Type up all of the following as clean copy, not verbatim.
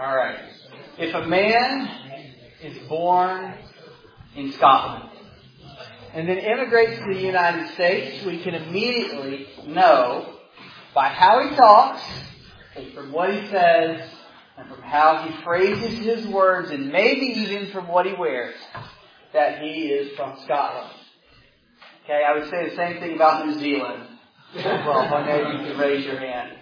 All right. If a man is born in Scotland and then immigrates to the United States, we can immediately know by how he talks and from what he says and from how he phrases his words and maybe even from what he wears that he is from Scotland. Okay, I would say the same thing about New Zealand. Well, I know you can raise your hand.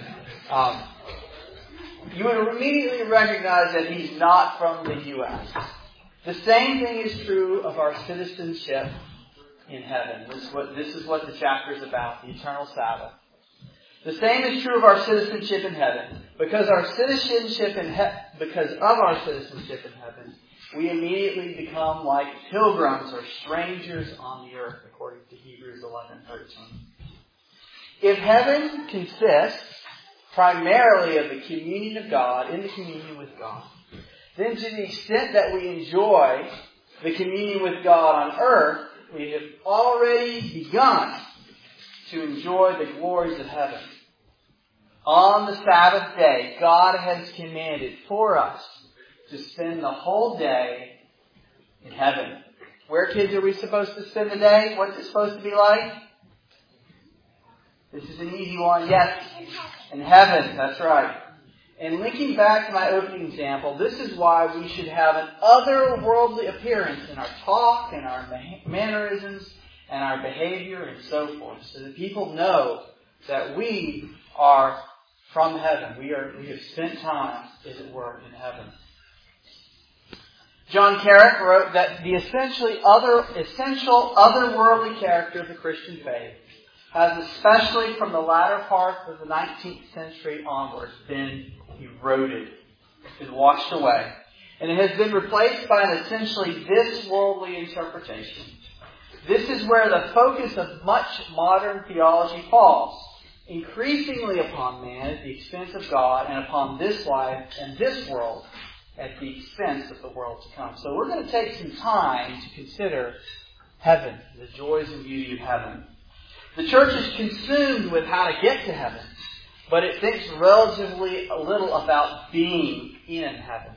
You would immediately recognize that he's not from the U.S. The same thing is true of our citizenship in heaven. This is what the chapter is about, the eternal Sabbath. The same is true of our citizenship in heaven. Because of our citizenship in heaven, we immediately become like pilgrims or strangers on the earth, according to Hebrews 11:13. If heaven consists primarily of the communion of God, in the communion with God, then to the extent that we enjoy the communion with God on earth, we have already begun to enjoy the glories of heaven. On the Sabbath day, God has commanded for us to spend the whole day in heaven. Where, kids, are we supposed to spend the day? What's it supposed to be like? This is an easy one. Yes, in heaven. That's right. And linking back to my opening example, this is why we should have an otherworldly appearance in our talk and our mannerisms and our behavior and so forth, so that people know that we are from heaven. We have spent time, as it were, in heaven. John Carrick wrote that the essential otherworldly character of the Christian faith has, especially from the latter part of the 19th century onwards, been eroded, been washed away. And it has been replaced by an essentially this worldly interpretation. This is where the focus of much modern theology falls, increasingly upon man at the expense of God and upon this life and this world at the expense of the world to come. So we're going to take some time to consider heaven, the joys and beauty of heaven. The church is consumed with how to get to heaven, but it thinks relatively little about being in heaven.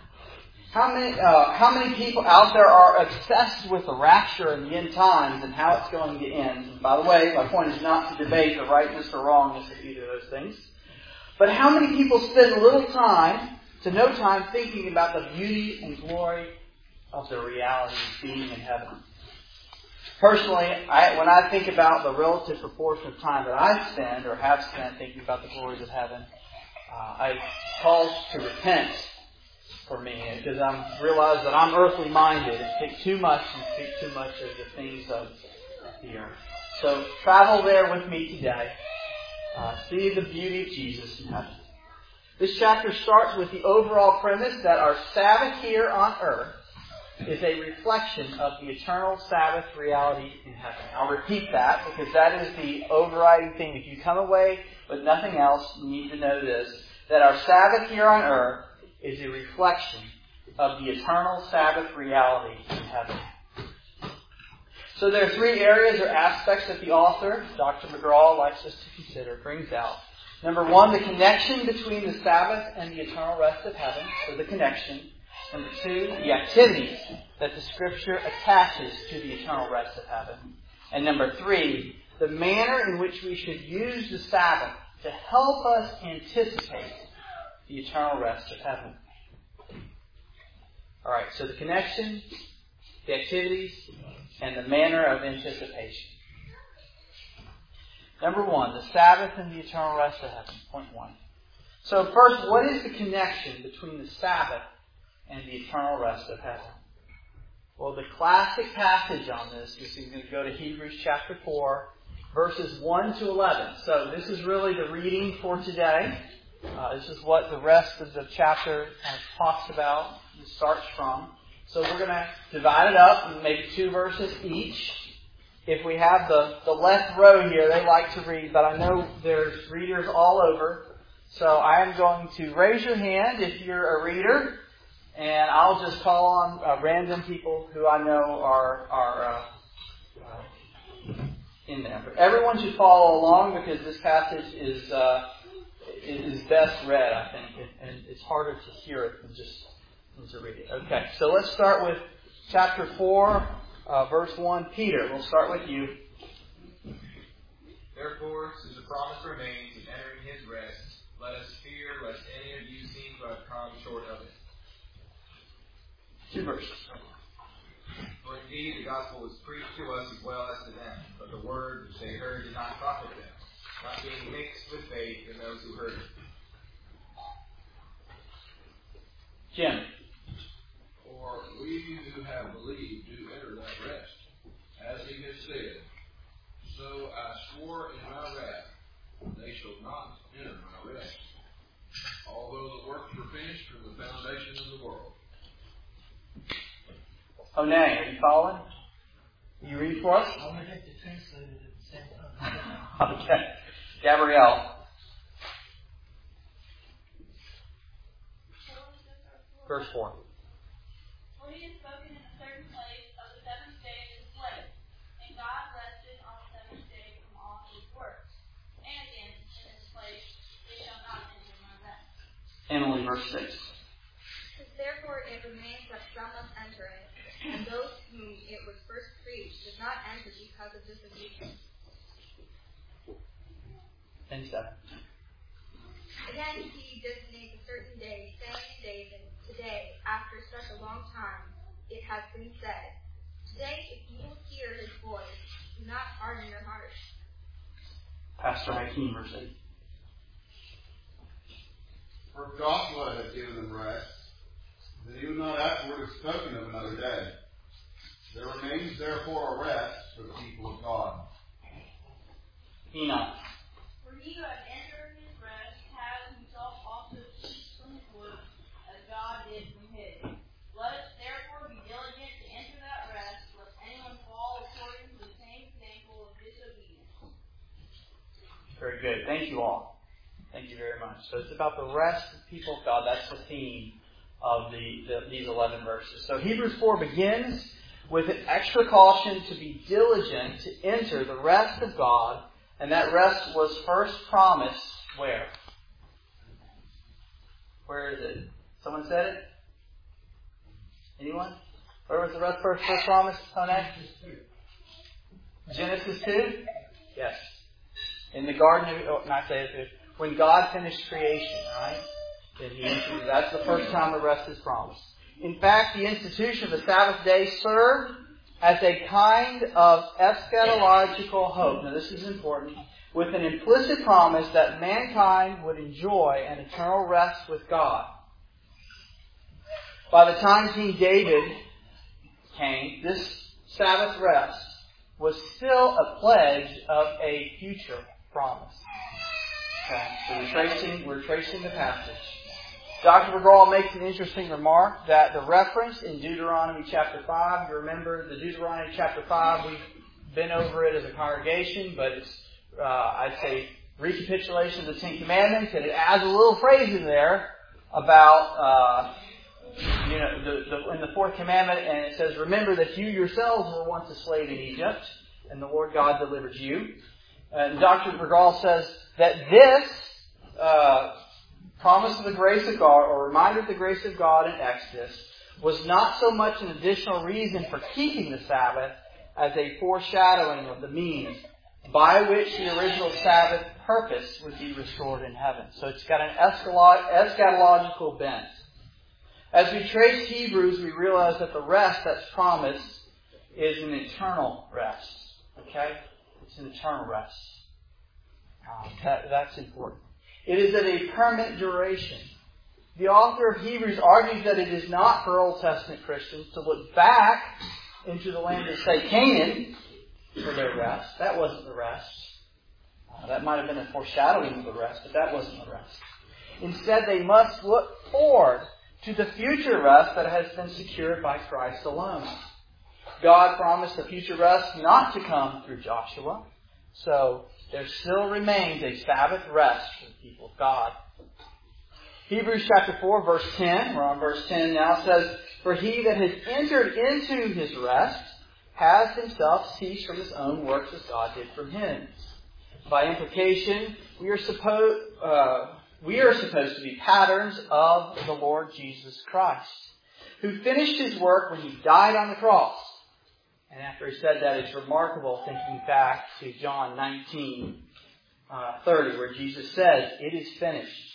How many people out there are obsessed with the rapture and the end times and how it's going to end? And by the way, my point is not to debate the rightness or wrongness of either of those things. But how many people spend little time to no time thinking about the beauty and glory of the reality of being in heaven? Personally, when I think about the relative proportion of time that I spend or have spent thinking about the glories of heaven, I call to repent for me, because I realize that I'm earthly minded and think too much and speak too much of the things of the earth. So travel there with me today. See the beauty of Jesus in heaven. This chapter starts with the overall premise that our Sabbath here on earth is a reflection of the eternal Sabbath reality in heaven. I'll repeat that because that is the overriding thing. If you come away with nothing else, you need to know this, that our Sabbath here on earth is a reflection of the eternal Sabbath reality in heaven. So there are three areas or aspects that the author, Dr. McGraw, likes us to consider, brings out. Number one, the connection between the Sabbath and the eternal rest of heaven, or the connection. Number two, the activities that the Scripture attaches to the eternal rest of heaven. And number three, the manner in which we should use the Sabbath to help us anticipate the eternal rest of heaven. Alright, so the connection, the activities, and the manner of anticipation. Number one, the Sabbath and the eternal rest of heaven. Point one. So first, what is the connection between the Sabbath and the eternal rest of heaven? Well, the classic passage on this is going to go to Hebrews chapter 4, verses 1 to 11. So this is really the reading for today. This is what the rest of the chapter kind of talks about and starts from. So we're going to divide it up in maybe 2 verses each. If we have the left row here, they like to read, but I know there's readers all over. So I am going to raise your hand if you're a reader, and I'll just call on random people who I know are in there. But everyone should follow along because this passage is is best read, I think, and it's harder to hear it than just to read it. Okay, so let's start with chapter 4, verse 1. Peter, we'll start with you. Therefore, since the promise remains in entering His rest, let us fear lest any of you seem to have come short of it. 2 verses. For indeed the gospel was preached to us as well as to them, but the word which they heard did not profit them, not being mixed with faith in those who heard it. Jim. For we who have believed do enter that rest, as He has said, so I swore in my wrath, they shall not enter my rest, although the works were finished from the foundation of the world. Oh, Nay, are you following? You read for us? I'm going to have to translate it at the same time. Okay. Gabrielle. Verse 4. For He has spoken in a certain place of the seventh day of His place, and God rested on the seventh day from all His works. And again, in this place they shall not enter my rest. Emily, verse 6. Therefore it remains that some must enter it, and those whom it was first preached did not enter because of disobedience. And 7. Again He designates a certain day, saying in David, today, after such a long time, it has been said, today if you will hear His voice, do not harden your hearts. Pastor Hakeem, verse 8. For if Joshua had given them rest, then He would not afterward have spoken of another day. There remains therefore a rest for the people of God. Enoch. For He who has entered His rest has Himself also ceased from His work, as God did from His. Let us therefore be diligent to enter that rest, lest anyone fall according to the same example of disobedience. Very good. Thank you all. Thank you very much. So it's about the rest of the people of God. That's the theme of these 11 verses. So Hebrews 4 begins with an extra caution to be diligent to enter the rest of God, and that rest was first promised where? Where is it? Someone said it? Anyone? Where was the rest first promised? Genesis 2? Yes. In the Garden of when God finished creation, right? That's the first time the rest is promised. In fact, the institution of the Sabbath day served as a kind of eschatological hope. Now this is important. With an implicit promise that mankind would enjoy an eternal rest with God. By the time King David came, this Sabbath rest was still a pledge of a future promise. Okay, so we're tracing the passage. Dr. McGraw makes an interesting remark that the reference in Deuteronomy chapter 5, you remember the Deuteronomy chapter 5, we've been over it as a congregation, but it's, I'd say, recapitulation of the Ten Commandments, and it adds a little phrase in there about, in the fourth commandment, and it says, remember that you yourselves were once a slave in Egypt, and the Lord God delivered you. And Dr. McGraw says that this promise of the grace of God, or reminder of the grace of God in Exodus, was not so much an additional reason for keeping the Sabbath as a foreshadowing of the means by which the original Sabbath purpose would be restored in heaven. So it's got an eschatological bent. As we trace Hebrews, we realize that the rest that's promised is an eternal rest. Okay? It's an eternal rest. That's important. It is of a permanent duration. The author of Hebrews argues that it is not for Old Testament Christians to look back into the land of, say, Canaan for their rest. That wasn't the rest. That might have been a foreshadowing of the rest, but that wasn't the rest. Instead, they must look forward to the future rest that has been secured by Christ alone. God promised a future rest not to come through Joshua, so there still remains a Sabbath rest for the people of God. Hebrews chapter 4, verse 10, we're on verse 10 now, says, for he that has entered into his rest has himself ceased from his own works as God did from his. By implication, we are We are supposed to be patterns of the Lord Jesus Christ, who finished His work when He died on the cross. And after He said that, it's remarkable thinking back to John 19:30, where Jesus says, "It is finished."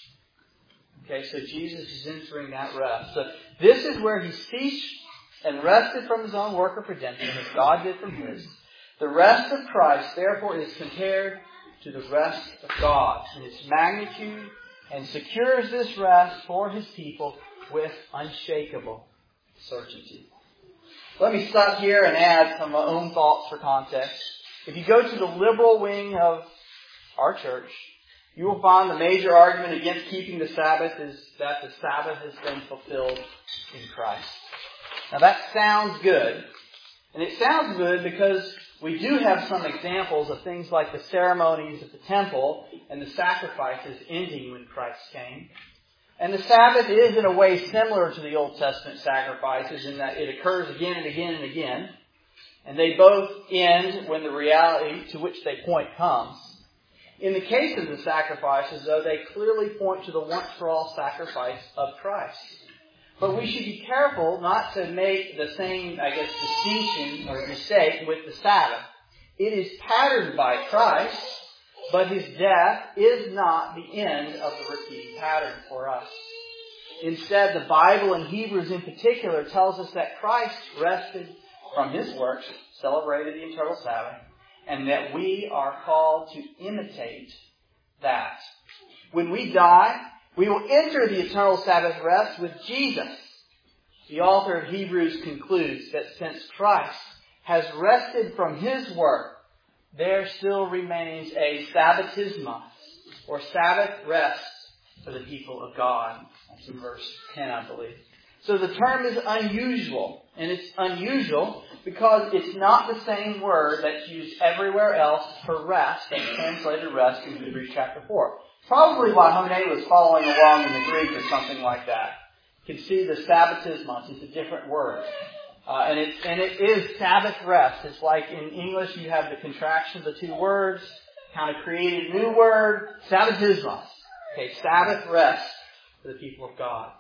Okay, so Jesus is entering that rest. So this is where He ceased and rested from His own work of redemption, as God did from His. The rest of Christ, therefore, is compared to the rest of God in its magnitude, and secures this rest for His people with unshakable certainty. Let me stop here and add some of my own thoughts for context. If you go to the liberal wing of our church, you will find the major argument against keeping the Sabbath is that the Sabbath has been fulfilled in Christ. Now that sounds good. And it sounds good because we do have some examples of things like the ceremonies at the temple and the sacrifices ending when Christ came. And the Sabbath is in a way similar to the Old Testament sacrifices in that it occurs again and again and again. And they both end when the reality to which they point comes. In the case of the sacrifices, though, they clearly point to the once-for-all sacrifice of Christ. But we should be careful not to make the same, distinction or mistake with the Sabbath. It is patterned by Christ, but His death is not the end of the repeating pattern for us. Instead, the Bible and Hebrews in particular tells us that Christ rested from His works, celebrated the eternal Sabbath, and that we are called to imitate that. When we die, we will enter the eternal Sabbath rest with Jesus. The author of Hebrews concludes that since Christ has rested from His work, there still remains a Sabbatismos, or Sabbath rest, for the people of God. That's in verse 10, I believe. So the term is unusual, and it's unusual because it's not the same word that's used everywhere else for rest, that's translated rest in Hebrews chapter 4. Probably why Hone was following along in the Greek or something like that. You can see the Sabbatismos, it's a different word. And it is Sabbath rest. It's like in English you have the contraction of the two words, kind of created a new word, Sabbatismos. Okay, Sabbath rest for the people of God.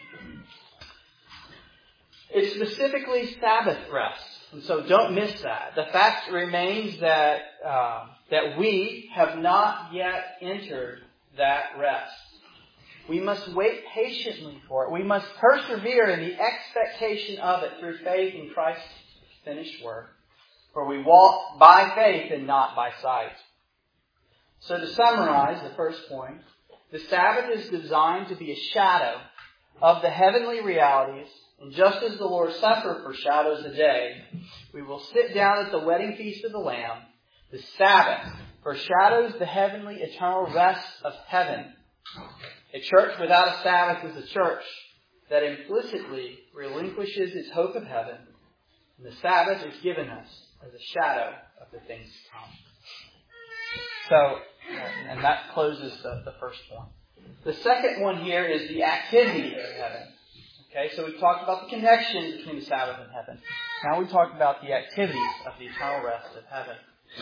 It's specifically Sabbath rest. And so don't miss that. The fact remains that we have not yet entered that rest. We must wait patiently for it. We must persevere in the expectation of it through faith in Christ's finished work. For we walk by faith and not by sight. So to summarize the first point, the Sabbath is designed to be a shadow of the heavenly realities. And just as the Lord's Supper foreshadows the day, we will sit down at the wedding feast of the Lamb. The Sabbath foreshadows the heavenly eternal rest of heaven. A church without a Sabbath is a church that implicitly relinquishes its hope of heaven. And the Sabbath is given us as a shadow of the things to come. So, and that closes the first point. The second one here is the activity of heaven. Okay, so we talked about the connection between the Sabbath and heaven. Now we talk about the activities of the eternal rest of heaven.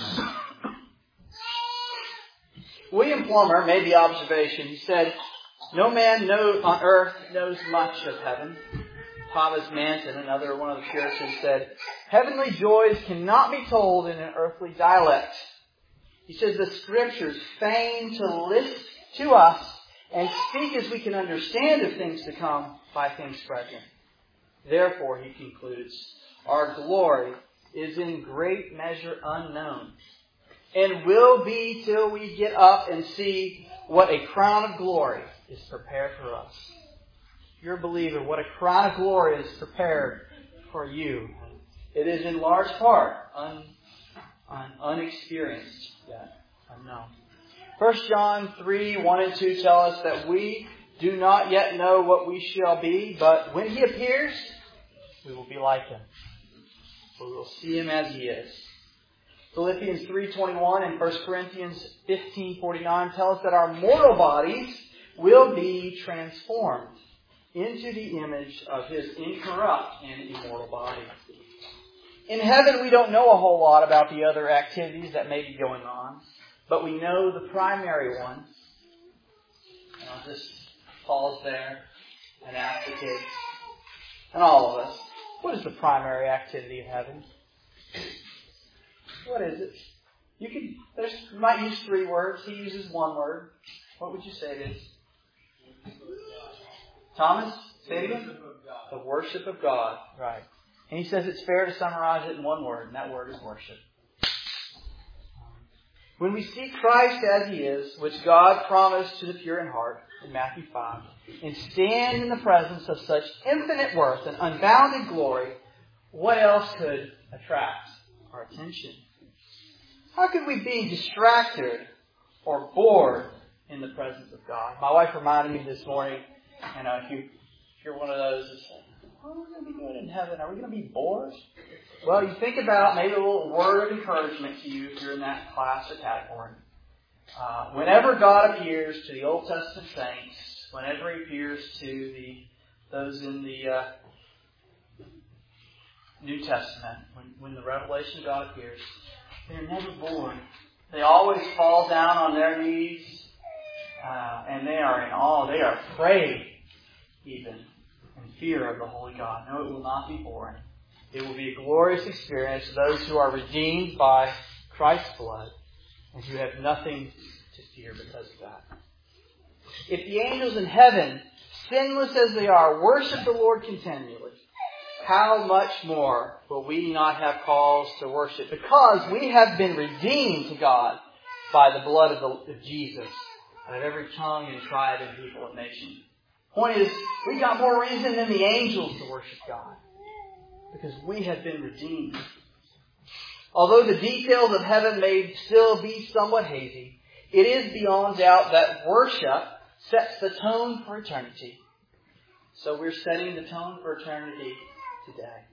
William Plummer made the observation. He said, "No man on earth knows much of heaven." Thomas Manton, one of the Puritans, said, "Heavenly joys cannot be told in an earthly dialect." He says, "The Scriptures feign to list to us and speak as we can understand of things to come by things present. Therefore," he concludes, "our glory is in great measure unknown, and will be till we get up and see what a crown of glory is prepared for us." If you're a believer, what a crown of glory is prepared for you. It is in large part unexperienced yet, unknown. 1 John 3:1-2 tell us that we do not yet know what we shall be, but when He appears, we will be like Him. We will see Him as He is. Philippians 3:21 and 1 Corinthians 15:49 tell us that our mortal bodies will be transformed into the image of His incorrupt and immortal body. In heaven, we don't know a whole lot about the other activities that may be going on, but we know the primary one. I'll just pause there and ask the kids, and all of us, what is the primary activity of heaven? What is it? You might use 3 words. He uses 1 word. What would you say it is? Thomas, say it again. The worship of God. Right. And he says it's fair to summarize it in 1 word, and that word is worship. When we see Christ as He is, which God promised to the pure in heart in Matthew 5, and stand in the presence of such infinite worth and unbounded glory, what else could attract our attention? How could we be distracted or bored in the presence of God? My wife reminded me this morning, and if you're one of those that's like, what are we going to be doing in heaven? Are we going to be bored? Well, you think about maybe a little word of encouragement to you if you're in that class or category. Whenever God appears to the Old Testament saints, whenever He appears to those in the New Testament, when the revelation of God appears, they're never bored. They always fall down on their knees, and they are in awe. They are afraid, even, in fear of the Holy God. No, it will not be boring. It will be a glorious experience to those who are redeemed by Christ's blood and who have nothing to fear because of that. If the angels in heaven, sinless as they are, worship the Lord continually, how much more will we not have cause to worship? Because we have been redeemed to God by the blood of Jesus, out of every tongue and tribe and people and nation. Point is, we got more reason than the angels to worship God, because we have been redeemed. Although the details of heaven may still be somewhat hazy, it is beyond doubt that worship sets the tone for eternity. So we're setting the tone for eternity today.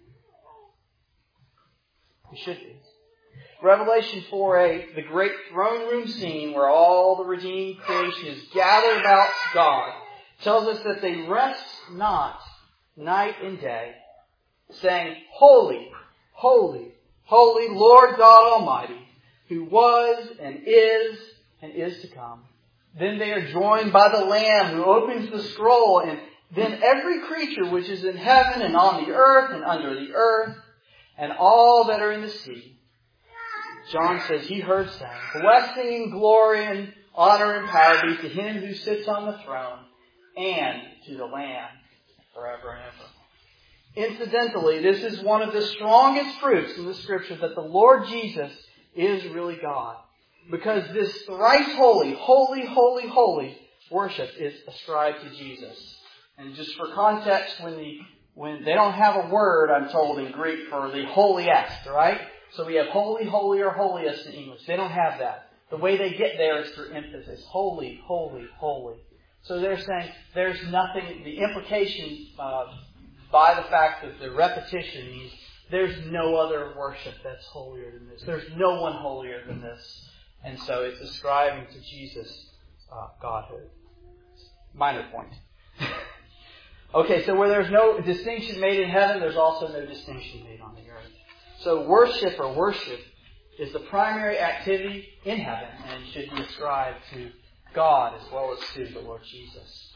We should be. Revelation 4:8, the great throne room scene where all the redeemed creation is gathered about God, tells us that they rest not night and day, saying, Holy, holy, holy Lord God Almighty, who was and is to come. Then they are joined by the Lamb who opens the scroll, and then every creature which is in heaven and on the earth and under the earth, and all that are in the sea. John says he heard saying, blessing and glory and honor and power be to Him who sits on the throne and to the Lamb forever and ever. Incidentally, this is one of the strongest proofs in the Scripture that the Lord Jesus is really God. Because this thrice holy, holy, holy, holy worship is ascribed to Jesus. And just for context, when they don't have a word, I'm told in Greek, for the holiest, right? So we have holy, holy, or holiest in English. They don't have that. The way they get there is through emphasis. Holy, holy, holy. So they're saying there's nothing, the implication by the fact that the repetition means there's no other worship that's holier than this. There's no one holier than this. And so it's ascribing to Jesus Godhood. Minor point. Okay, so where there's no distinction made in heaven, there's also no distinction made on the earth. So worship is the primary activity in heaven and should be ascribed to God as well as to the Lord Jesus.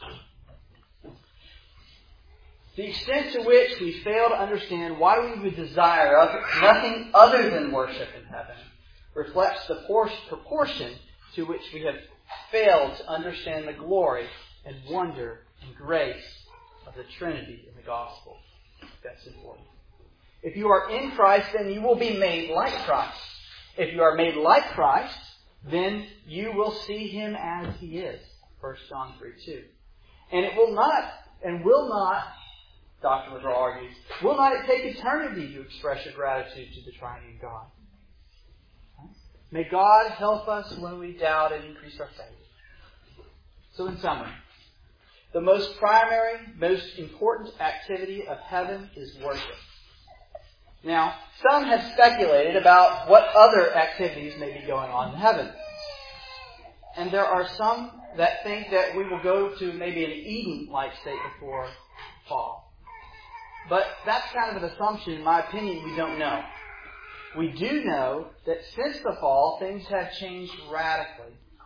The extent to which we fail to understand why we would desire nothing other than worship in heaven reflects the proportion to which we have failed to understand the glory and wonder and grace of the Trinity in the gospel. That's important. If you are in Christ, then you will be made like Christ. If you are made like Christ, then you will see Him as He is. 1 John 3:2. And it will not, Dr. McGraw argues, will not it take eternity to express your gratitude to the triune God? May God help us when we doubt and increase our faith. So in summary, the most primary, most important activity of heaven is worship. Now, some have speculated about what other activities may be going on in heaven. And there are some that think that we will go to maybe an Eden-like state before fall. But that's kind of an assumption. In my opinion, we don't know. We do know that since the fall, things have changed radically.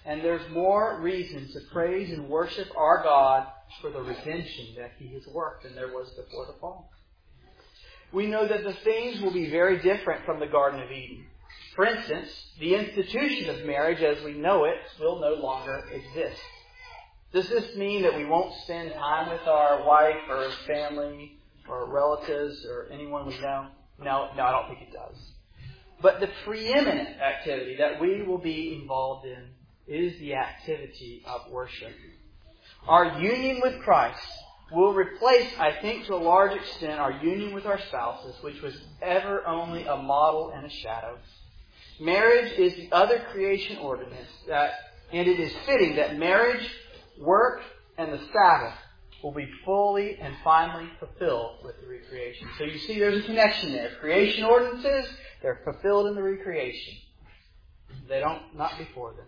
And there's more reason to praise and worship our God for the redemption that He has worked than there was before the fall. We know that the things will be very different from the Garden of Eden. For instance, the institution of marriage as we know it will no longer exist. Does this mean that we won't spend time with our wife or family or relatives or anyone we know? No, I don't think it does. But the preeminent activity that we will be involved in is the activity of worship. Our union with Christ will replace, I think to a large extent, our union with our spouses, which was ever only a model and a shadow. Marriage is the other creation ordinance, and it is fitting that marriage, work, and the Sabbath will be fully and finally fulfilled with the recreation. So you see there's a connection there. Creation ordinances, they're fulfilled in the recreation. They don't, not before them.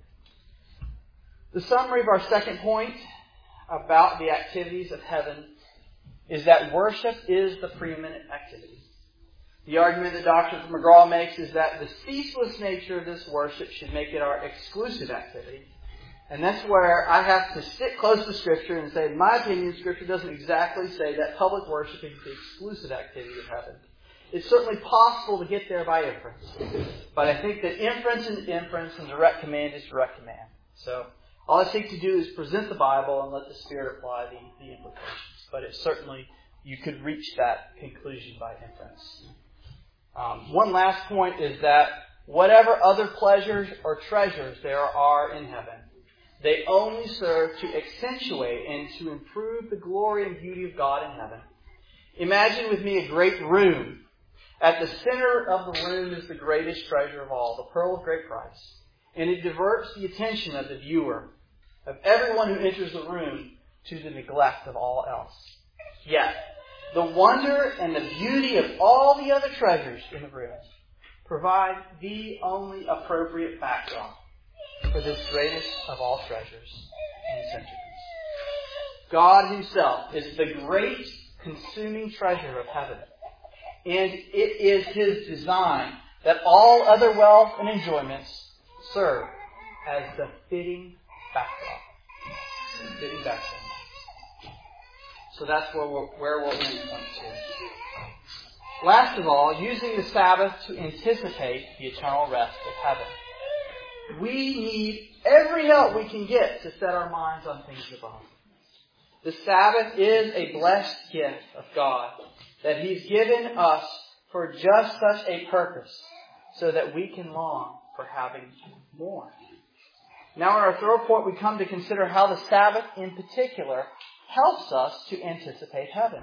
The summary of our second point about the activities of heaven is that worship is the preeminent activity. The argument that Dr. McGraw makes is that the ceaseless nature of this worship should make it our exclusive activity. And that's where I have to stick close to Scripture and say, in my opinion, Scripture doesn't exactly say that public worship is the exclusive activity of heaven. It's certainly possible to get there by inference. But I think that inference and direct command is direct command. So all I seek to do is present the Bible and let the Spirit apply the implications. But it certainly, you could reach that conclusion by inference. One last point is that whatever other pleasures or treasures there are in heaven, they only serve to accentuate and to improve the glory and beauty of God in heaven. Imagine with me a great room. At the center of the room is the greatest treasure of all, the pearl of great price. And it diverts the attention of the viewer, of everyone who enters the room, to the neglect of all else. Yet, the wonder and the beauty of all the other treasures in the room provide the only appropriate backdrop for this greatest of all treasures and centerpiece. God Himself is the great consuming treasure of heaven. And it is His design that all other wealth and enjoyments serve as the fitting backdrop. So that's where we'll end point to. Last of all, using the Sabbath to anticipate the eternal rest of heaven. We need every help we can get to set our minds on things above. The Sabbath is a blessed gift of God that He's given us for just such a purpose, so that we can long for having more. Now in our third point, we come to consider how the Sabbath in particular helps us to anticipate heaven.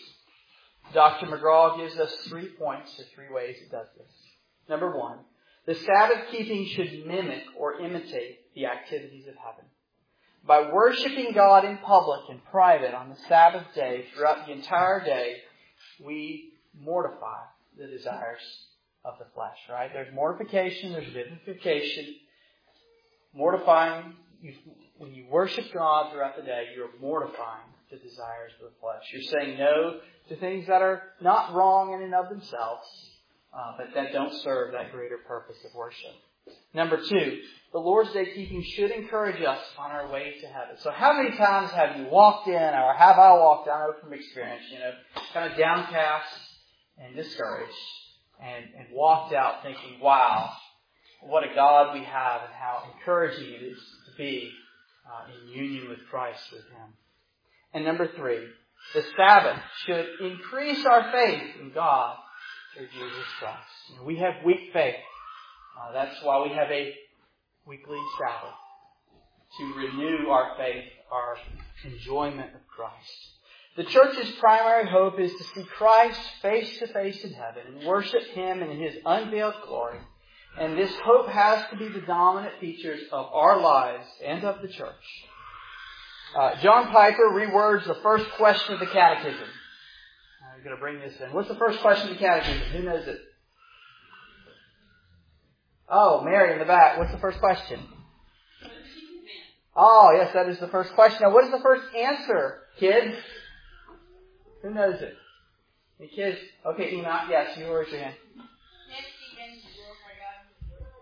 Dr. McGraw gives us 3 points or 3 ways it does this. Number 1, the Sabbath keeping should mimic or imitate the activities of heaven. By worshiping God in public and private on the Sabbath day throughout the entire day, we mortify the desires of the flesh, right? There's mortification, there's vivification. Mortifying, when you worship God throughout the day, you're mortifying the desires of the flesh. You're saying no to things that are not wrong in and of themselves, but that don't serve that greater purpose of worship. Number 2, the Lord's Day keeping should encourage us on our way to heaven. So how many times have you walked in, or have I walked in, I know from experience, kind of downcast and discouraged, and walked out thinking, wow, what a God we have, and how encouraging it is to be in union with Christ with Him. And number 3, the Sabbath should increase our faith in God through Jesus Christ. We have weak faith. That's why we have a weekly Sabbath, to renew our faith, our enjoyment of Christ. The church's primary hope is to see Christ face to face in heaven and worship Him in His unveiled glory. And this hope has to be the dominant features of our lives and of the church. John Piper rewords the first question of the Catechism. I'm going to bring this in. What's the first question of the Catechism? Who knows it? Oh, Mary in the back. What's the first question? Oh, yes, that is the first question. Now, what is the first answer, kids? Who knows it? Any kids? Okay, Enoch. Yes, you raise your hand.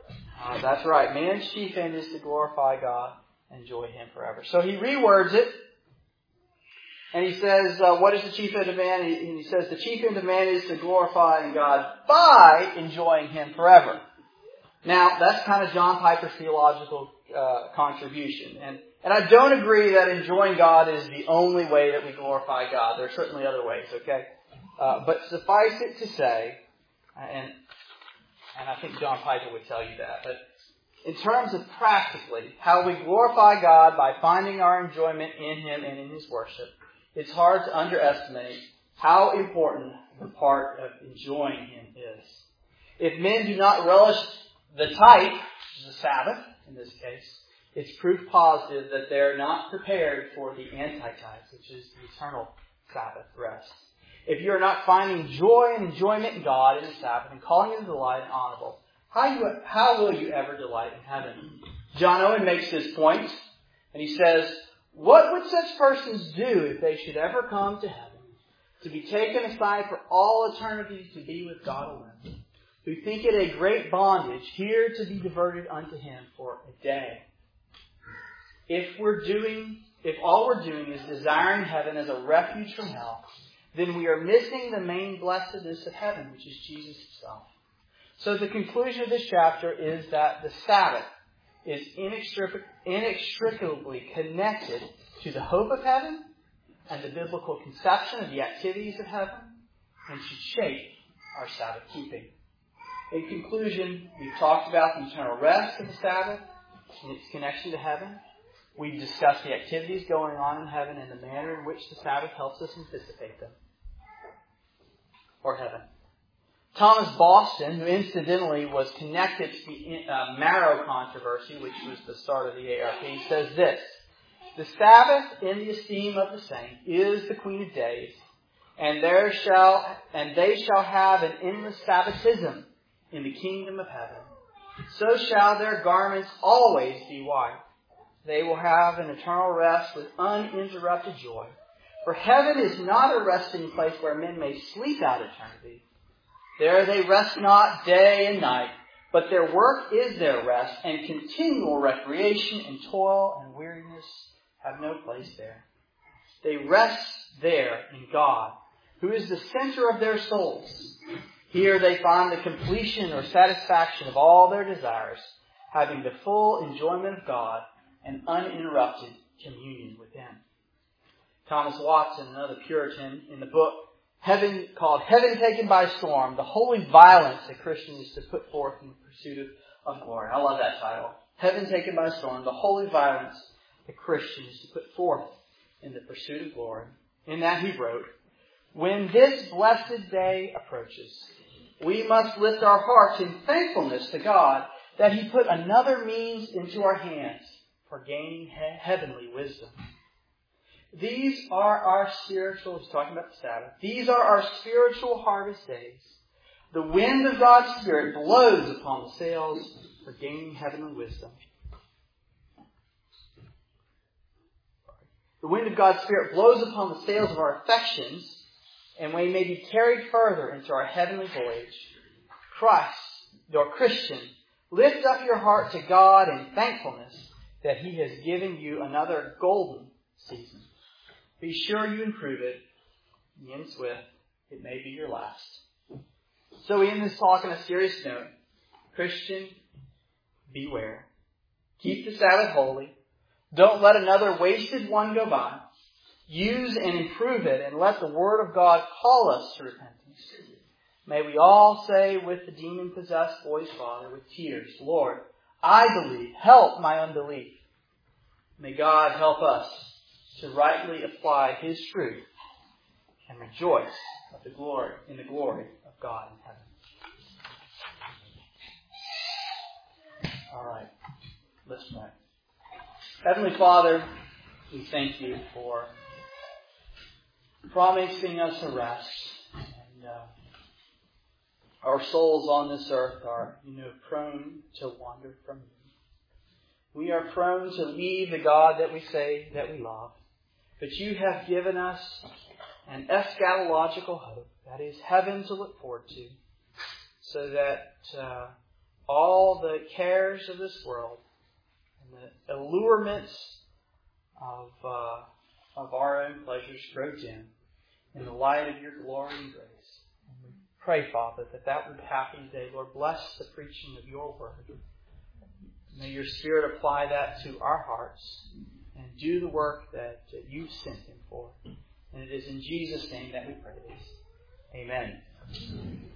That's right. Man's chief end is to glorify God and enjoy Him forever. So he rewords it. And he says, what is the chief end of man? And he says, the chief end of man is to glorify God by enjoying Him forever. Now, that's kind of John Piper's theological contribution. And I don't agree that enjoying God is the only way that we glorify God. There are certainly other ways, okay? But suffice it to say, and I think John Piper would tell you that, but in terms of practically how we glorify God by finding our enjoyment in Him and in His worship, it's hard to underestimate how important the part of enjoying Him is. If men do not relish the type, the Sabbath in this case, it's proof positive that they're not prepared for the antitype, which is the eternal Sabbath rest. If you're not finding joy and enjoyment in God in the Sabbath and calling it a delight and honorable, how will you ever delight in heaven? John Owen makes this point, and he says, what would such persons do if they should ever come to heaven, to be taken aside for all eternity to be with God alone, who think it a great bondage here to be diverted unto Him for a day? If all we're doing is desiring heaven as a refuge from hell, then we are missing the main blessedness of heaven, which is Jesus Himself. So the conclusion of this chapter is that the Sabbath is inextricably connected to the hope of heaven and the biblical conception of the activities of heaven, and should shape our Sabbath keeping. In conclusion, we've talked about the eternal rest of the Sabbath and its connection to heaven. We've discussed the activities going on in heaven and the manner in which the Sabbath helps us anticipate them. Or heaven. Thomas Boston, who incidentally was connected to the Marrow controversy, which was the start of the ARP, says this: the Sabbath, in the esteem of the saint, is the queen of days, and they shall have an endless Sabbatism in the kingdom of heaven. So shall their garments always be white. They will have an eternal rest with uninterrupted joy. For heaven is not a resting place where men may sleep out eternity. There they rest not day and night, but their work is their rest, and continual recreation and toil and weariness have no place there. They rest there in God, who is the center of their souls. Here they find the completion or satisfaction of all their desires, having the full enjoyment of God and uninterrupted communion with Him. Thomas Watson, another Puritan, in the book called Heaven Taken by Storm, the holy violence that Christians to put forth in the pursuit of glory. I love that title. Heaven Taken by Storm, the holy violence that Christians to put forth in the pursuit of glory. In that he wrote, when this blessed day approaches, we must lift our hearts in thankfulness to God that He put another means into our hands for gaining heavenly wisdom. These are our spiritual, he's talking about the Sabbath, these are our spiritual harvest days. The wind of God's Spirit blows upon the sails for gaining heavenly wisdom. The wind of God's Spirit blows upon the sails of our affections, and we may be carried further into our heavenly voyage. Christian, lift up your heart to God in thankfulness that He has given you another golden season. Be sure you improve it. He ends with, it may be your last. So we end this talk on a serious note. Christian, beware. Keep the Sabbath holy. Don't let another wasted one go by. Use and improve it, and let the Word of God call us to repentance. May we all say with the demon-possessed boy's father with tears, Lord, I believe. Help my unbelief. May God help us to rightly apply His truth and rejoice in the glory of God in heaven. All right. Let's pray. Heavenly Father, we thank You for promising us a rest. And our souls on this earth are, prone to wander from You. We are prone to leave the God that we say that we love. But You have given us an eschatological hope, that is heaven to look forward to, so that all the cares of this world and the allurements of our own pleasures grow dim in the light of your glory and grace. And we pray, Father, that would happen today. Lord, bless the preaching of your word. May your Spirit apply that to our hearts and do the work that you sent him for. And it is in Jesus' name that we pray this. Amen.